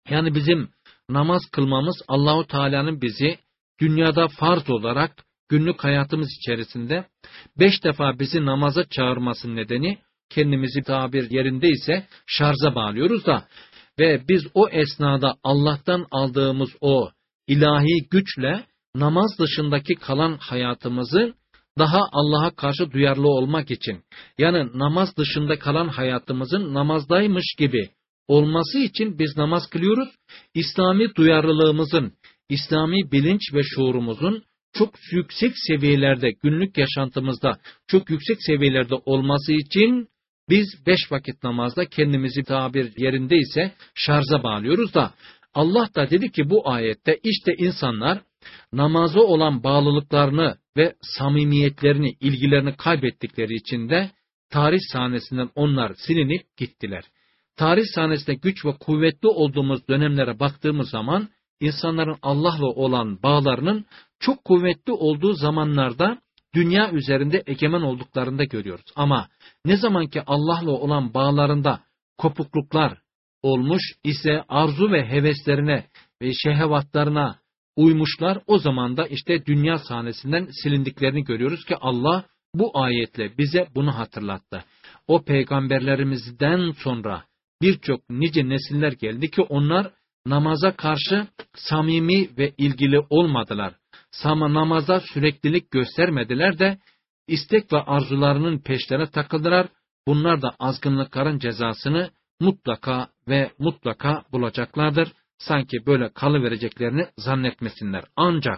Yani bizim namaz kılmamız Allahu Teala'nın bizi dünyada farz olarak günlük hayatımız içerisinde beş defa bizi namaza çağırmasının nedeni, kendimizi tabir yerindeyse şarja bağlıyoruz da ve biz o esnada Allah'tan aldığımız o ilahi güçle namaz dışındaki kalan hayatımızı daha Allah'a karşı duyarlı olmak için, yani namaz dışında kalan hayatımızın namazdaymış gibi olması için biz namaz kılıyoruz. İslami duyarlılığımızın, İslami bilinç ve şuurumuzun çok yüksek seviyelerde, günlük yaşantımızda çok yüksek seviyelerde olması için biz beş vakit namazda kendimizi tabir yerindeyse şarja bağlıyoruz da Allah da dedi ki bu ayette işte insanlar namaza olan bağlılıklarını ve samimiyetlerini, ilgilerini kaybettikleri için de tarih sahnesinden onlar silinip gittiler. Tarih sahnesinde güç ve kuvvetli olduğumuz dönemlere baktığımız zaman insanların Allah'la olan bağlarının çok kuvvetli olduğu zamanlarda dünya üzerinde egemen olduklarında görüyoruz. Ama ne zaman ki Allah'la olan bağlarında kopukluklar olmuş ise arzu ve heveslerine ve şehvatlarına uymuşlar, o zaman da işte dünya sahnesinden silindiklerini görüyoruz ki Allah bu ayetle bize bunu hatırlattı. O peygamberlerimizden sonra birçok nice nesiller geldi ki onlar namaza karşı samimi ve ilgili olmadılar. Sama namaza süreklilik göstermediler de istek ve arzularının peşlerine takıldılar. Bunlar da azgınlıkların cezasını mutlaka ve mutlaka bulacaklardır. Sanki böyle kalıvereceklerini zannetmesinler. Ancak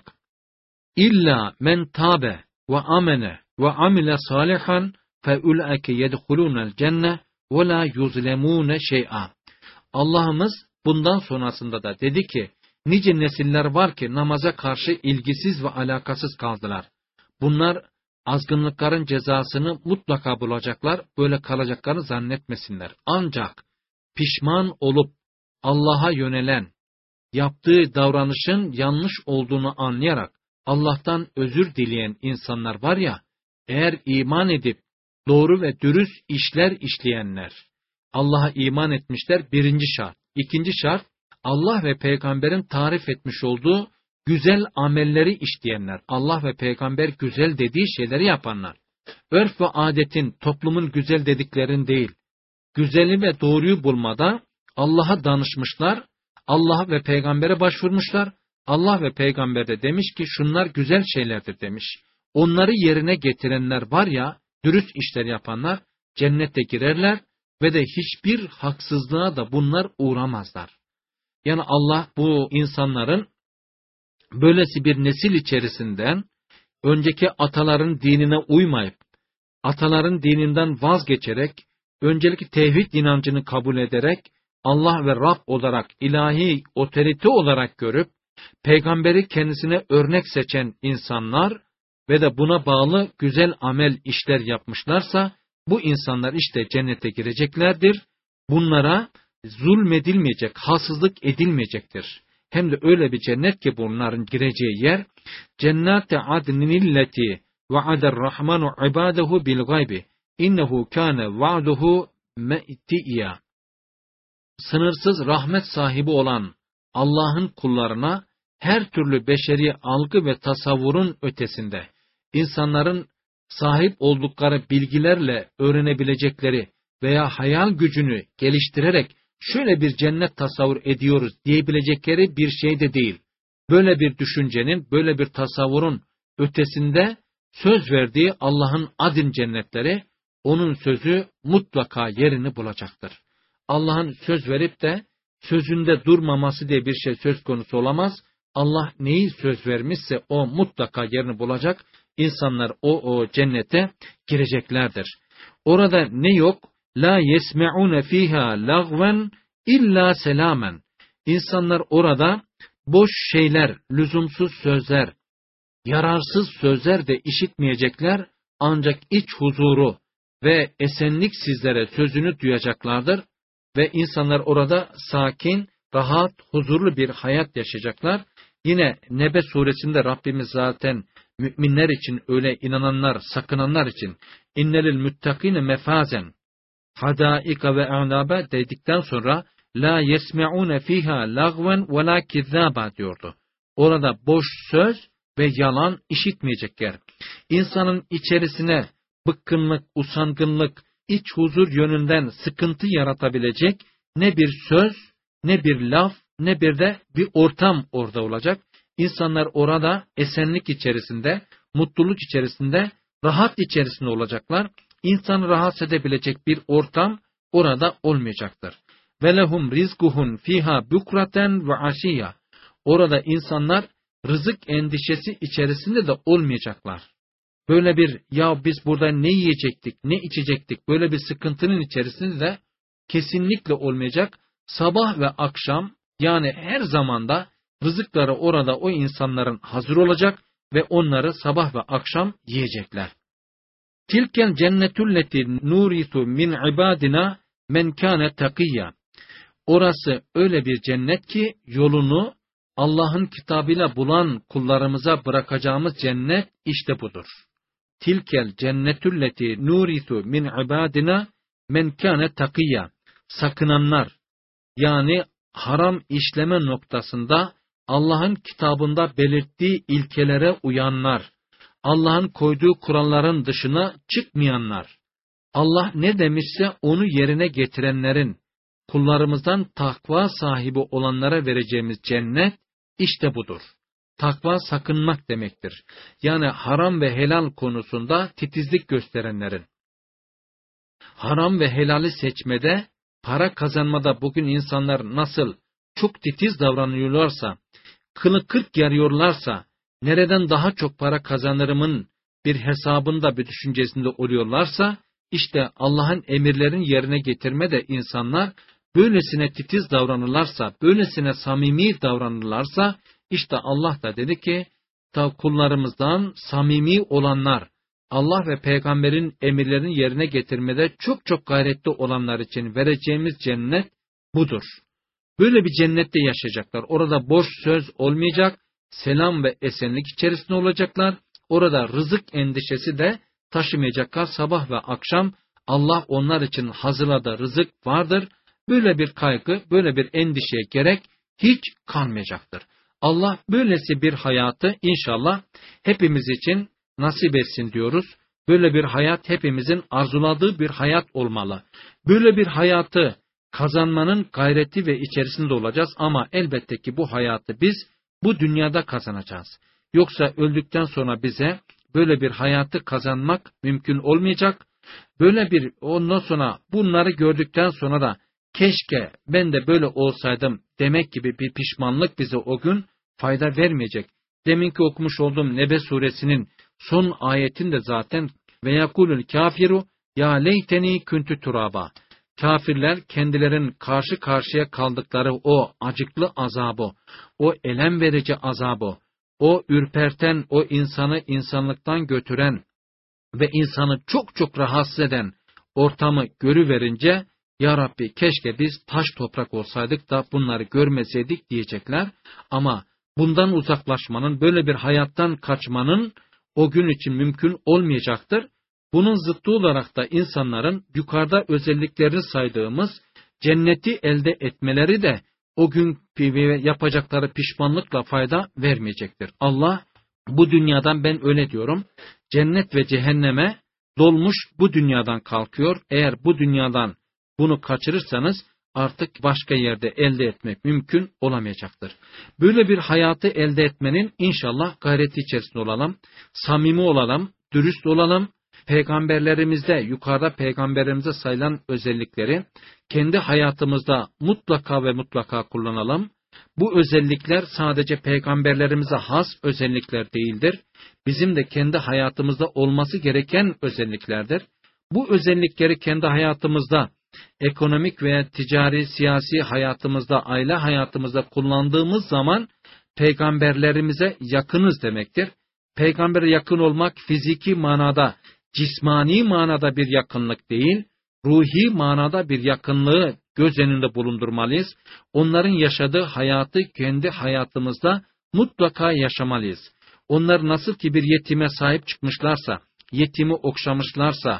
illa men tabe ve amene ve amile salihan fe ulaike yedhulunel cenne ve la yuzlemune şey'a. Allah'ımız bundan sonrasında da dedi ki nice nesiller var ki namaza karşı ilgisiz ve alakasız kaldılar. Bunlar azgınlıkların cezasını mutlaka bulacaklar, böyle kalacaklarını zannetmesinler. Ancak pişman olup Allah'a yönelen, yaptığı davranışın yanlış olduğunu anlayarak Allah'tan özür dileyen insanlar var ya, eğer iman edip doğru ve dürüst işler işleyenler, Allah'a iman etmişler birinci şart. İkinci şart, Allah ve peygamberin tarif etmiş olduğu güzel amelleri işleyenler, Allah ve peygamber güzel dediği şeyleri yapanlar. Örf ve adetin, toplumun güzel dediklerin değil, güzeli ve doğruyu bulmada Allah'a danışmışlar, Allah ve peygambere başvurmuşlar. Allah ve peygamber de demiş ki şunlar güzel şeylerdir demiş. Onları yerine getirenler var ya, dürüst işler yapanlar cennete girerler ve de hiçbir haksızlığa da bunlar uğramazlar. Yani Allah bu insanların böylesi bir nesil içerisinden önceki ataların dinine uymayıp, ataların dininden vazgeçerek, öncelikle tevhid inancını kabul ederek, Allah ve Rab olarak, ilahi otorite olarak görüp, peygamberi kendisine örnek seçen insanlar ve de buna bağlı güzel amel işler yapmışlarsa, bu insanlar işte cennete gireceklerdir. Bunlara zulmedilmeyecek, haksızlık edilmeyecektir. Hem de öyle bir cennet ki bunların gireceği yer, cennete adnilleti va'adar rahmanu ibadehu bil gaybi innehu kâne va'duhu me'tiyya. Sınırsız rahmet sahibi olan Allah'ın kullarına her türlü beşeri algı ve tasavvurun ötesinde insanların sahip oldukları bilgilerle öğrenebilecekleri veya hayal gücünü geliştirerek şöyle bir cennet tasavvur ediyoruz diyebilecekleri bir şey de değil. Böyle bir düşüncenin, böyle bir tasavvurun ötesinde söz verdiği Allah'ın adın cennetleri, onun sözü mutlaka yerini bulacaktır. Allah'ın söz verip de sözünde durmaması diye bir şey söz konusu olamaz. Allah neyi söz vermişse o mutlaka yerini bulacak. İnsanlar o, o cennete gireceklerdir. Orada ne yok? La yesme'une fiha lagven illa selamen. İnsanlar orada boş şeyler, lüzumsuz sözler, yararsız sözler de işitmeyecekler. Ancak iç huzuru ve esenlik sizlere sözünü duyacaklardır. Ve insanlar orada sakin, rahat, huzurlu bir hayat yaşayacaklar. Yine Nebe suresinde Rabbimiz zaten müminler için, öyle inananlar, sakınanlar için innelil müttakine mefazen hadaika ve a'nabe dedikten sonra la yesme'une fiha lagven ve la kizzaba diyordu. Orada boş söz ve yalan işitmeyecekler. İnsanın içerisine bıkkınlık, usangınlık, iç huzur yönünden sıkıntı yaratabilecek ne bir söz, ne bir laf, ne bir de bir ortam orada olacak. İnsanlar orada esenlik içerisinde, mutluluk içerisinde, rahat içerisinde olacaklar. İnsanı rahatsız edebilecek bir ortam orada olmayacaktır. Ve lehum rizkuhun fiha bukraten ve aşiyya. Orada insanlar rızık endişesi içerisinde de olmayacaklar. Böyle bir ya biz burada ne yiyecektik, ne içecektik, böyle bir sıkıntının içerisinde de kesinlikle olmayacak. Sabah ve akşam, yani her zamanda rızıkları orada o insanların hazır olacak ve onları sabah ve akşam yiyecekler. Tilkel cennetülleti nuritu min ibadina men kâne takiyya. Orası öyle bir cennet ki yolunu Allah'ın kitabıyla bulan kullarımıza bırakacağımız cennet işte budur. Tilkel cennetülleti nuritu min ibadina men kâne takiyya. Sakınanlar, yani haram işleme noktasında Allah'ın kitabında belirttiği ilkelere uyanlar, Allah'ın koyduğu kuralların dışına çıkmayanlar, Allah ne demişse onu yerine getirenlerin, kullarımızdan takva sahibi olanlara vereceğimiz cennet işte budur. Takva sakınmak demektir. Yani haram ve helal konusunda titizlik gösterenlerin. Haram ve helali seçmede, para kazanmada bugün insanlar nasıl çok titiz davranıyorlarsa, kılı kırk yarıyorlarsa, nereden daha çok para kazanırımın bir hesabında, bir düşüncesinde oluyorlarsa, işte Allah'ın emirlerini yerine getirmede insanlar böylesine titiz davranırlarsa, böylesine samimi davranırlarsa, işte Allah da dedi ki, ta kullarımızdan samimi olanlar, Allah ve peygamberin emirlerini yerine getirmede çok çok gayretli olanlar için vereceğimiz cennet budur. Böyle bir cennette yaşayacaklar. Orada boş söz olmayacak, selam ve esenlik içerisinde olacaklar. Orada rızık endişesi de taşımayacaklar. Sabah ve akşam Allah onlar için hazırladığı rızık vardır. Böyle bir kaygı, böyle bir endişeye gerek hiç kalmayacaktır. Allah böylesi bir hayatı inşallah hepimiz için nasip etsin diyoruz. Böyle bir hayat hepimizin arzuladığı bir hayat olmalı. Böyle bir hayatı kazanmanın gayreti ve içerisinde olacağız ama elbette ki bu hayatı biz bu dünyada kazanacağız. Yoksa öldükten sonra bize böyle bir hayatı kazanmak mümkün olmayacak. Böyle bir ondan sonra bunları gördükten sonra da keşke ben de böyle olsaydım demek gibi bir pişmanlık bize o gün fayda vermeyecek. Deminki okumuş olduğum Nebe suresinin son ayetinde zaten ve yakulul kafiru ya leyteni küntü turaba. Kafirler kendilerin karşı karşıya kaldıkları o acıklı azabı, o elem verici azabı, o ürperten, o insanı insanlıktan götüren ve insanı çok çok rahatsız eden ortamı görüverince, ya Rabbi keşke biz taş toprak olsaydık da bunları görmeseydik diyecekler. Ama bundan uzaklaşmanın, böyle bir hayattan kaçmanın o gün için mümkün olmayacaktır. Bunun zıttı olarak da insanların yukarıda özelliklerini saydığımız cenneti elde etmeleri de o gün yapacakları pişmanlıkla fayda vermeyecektir. Allah bu dünyadan, ben öyle diyorum, cennet ve cehenneme dolmuş bu dünyadan kalkıyor. Eğer bu dünyadan bunu kaçırırsanız artık başka yerde elde etmek mümkün olamayacaktır. Böyle bir hayatı elde etmenin inşallah gayreti içerisinde olalım, samimi olalım, dürüst olalım. Peygamberlerimizde, yukarıda peygamberimize sayılan özellikleri kendi hayatımızda mutlaka ve mutlaka kullanalım. Bu özellikler sadece peygamberlerimize has özellikler değildir. Bizim de kendi hayatımızda olması gereken özelliklerdir. Bu özellikleri kendi hayatımızda, ekonomik veya ticari, siyasi hayatımızda, aile hayatımızda kullandığımız zaman peygamberlerimize yakınız demektir. Peygambere yakın olmak fiziki manada, cismani manada bir yakınlık değil, ruhi manada bir yakınlığı göz önünde bulundurmalıyız. Onların yaşadığı hayatı kendi hayatımızda mutlaka yaşamalıyız. Onlar nasıl ki bir yetime sahip çıkmışlarsa, yetimi okşamışlarsa,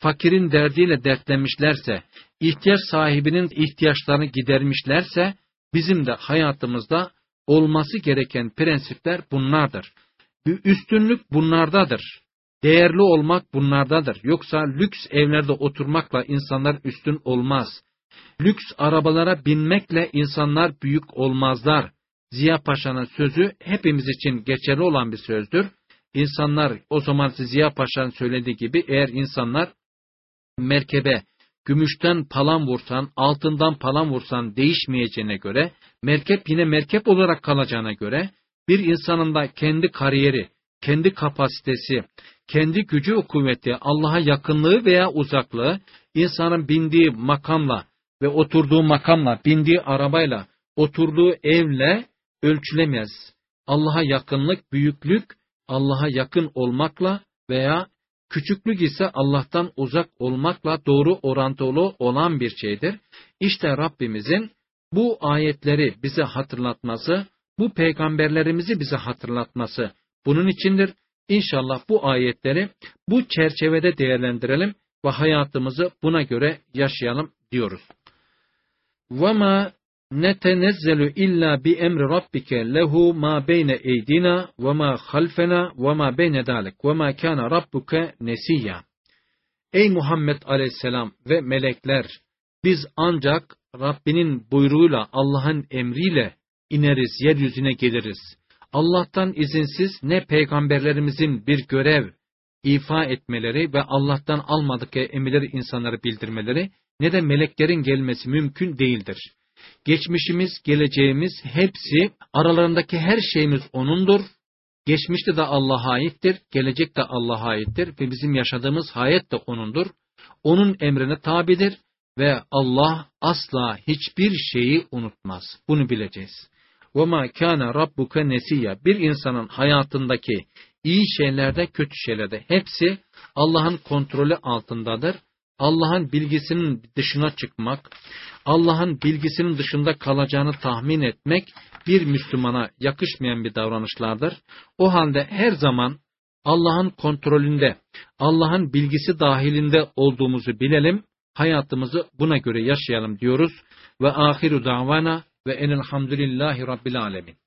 fakirin derdiyle dertlenmişlerse, ihtiyaç sahibinin ihtiyaçlarını gidermişlerse, bizim de hayatımızda olması gereken prensipler bunlardır. Üstünlük bunlardadır. Değerli olmak bunlardadır. Yoksa lüks evlerde oturmakla insanlar üstün olmaz. Lüks arabalara binmekle insanlar büyük olmazlar. Ziya Paşa'nın sözü hepimiz için geçerli olan bir sözdür. İnsanlar, o zaman Ziya Paşa'nın söylediği gibi, eğer insanlar merkebe gümüşten palan vursan, altından palan vursan değişmeyeceğine göre, merkep yine merkep olarak kalacağına göre, bir insanın da kendi kariyeri, kendi kapasitesi, kendi gücü ve kuvveti, Allah'a yakınlığı veya uzaklığı, insanın bindiği makamla ve oturduğu makamla, bindiği arabayla, oturduğu evle ölçülemez. Allah'a yakınlık, büyüklük, Allah'a yakın olmakla veya küçüklük ise Allah'tan uzak olmakla doğru orantılı olan bir şeydir. İşte Rabbimizin bu ayetleri bize hatırlatması, bu peygamberlerimizi bize hatırlatması bunun içindir. İnşallah bu ayetleri bu çerçevede değerlendirelim ve hayatımızı buna göre yaşayalım diyoruz. وَمَا نَتَنَزَّلُ إِلَّا بِأَمْرِ رَبِّكَ لَهُ مَا بَيْنَ اَيْدِينَا وَمَا خَلْفَنَا وَمَا بَيْنَ ذَلِكَ وَمَا كَانَ رَبُّكَ نَسِيًّا. Ey Muhammed Aleyhisselam ve melekler, biz ancak Rabbinin buyruğuyla, Allah'ın emriyle ineriz, yeryüzüne geliriz. Allah'tan izinsiz ne peygamberlerimizin bir görev ifa etmeleri ve Allah'tan almadıkları emirleri insanlara bildirmeleri, ne de meleklerin gelmesi mümkün değildir. Geçmişimiz, geleceğimiz hepsi, aralarındaki her şeyimiz O'nundur. Geçmişte de Allah'a aittir, gelecek de Allah'a aittir ve bizim yaşadığımız hayat da O'nundur. O'nun emrine tabidir ve Allah asla hiçbir şeyi unutmaz. Bunu bileceğiz. وَمَا كَانَ رَبُّكَ نَسِيًّا. Bir insanın hayatındaki iyi şeylerde, kötü şeylerde hepsi Allah'ın kontrolü altındadır. Allah'ın bilgisinin dışına çıkmak, Allah'ın bilgisinin dışında kalacağını tahmin etmek bir Müslümana yakışmayan bir davranışlardır. O halde her zaman Allah'ın kontrolünde, Allah'ın bilgisi dahilinde olduğumuzu bilelim, hayatımızı buna göre yaşayalım diyoruz. Ve ahiru davana ve enelhamdülillahi rabbil alemin.